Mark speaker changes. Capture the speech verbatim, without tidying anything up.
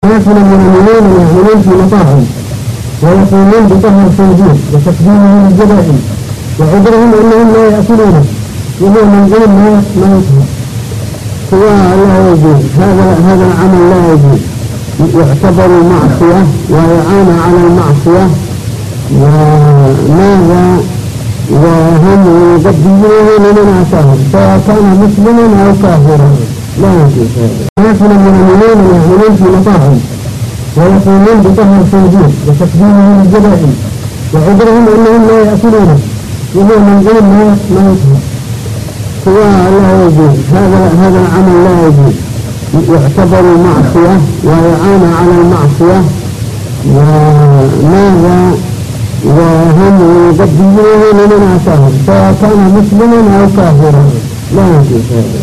Speaker 1: ناس من المؤمنين يعملون في مطاعم ويقومون بطهر الخنزير وتقديمه للذبائح وعذرهم انهم لا ياكلونه وهو من ضمن ما يطهر سواء لا يجوز هذا هذا العمل لا يجوز يعتبر معصيه وإعانة على المعصيه وماذا وهم يبدلونه لمن اتاهم سواء كان مسلما او كافرا لا يجوز هذا. ناس من المؤمنين يعملون في مطاعم ويقومون بطهر الخنزير وتقديمه للذبائح وعذرهم انهم لا ياكلونه وهو من ضمن ما يطهر سواء لا يجوز هذا هذا العمل لا يجوز يعتبر معصيه وإعانة على المعصيه وماذا وهم يبدلونه لمن اتاهم سواء كان مسلما او كافرا لا يجوز هذا.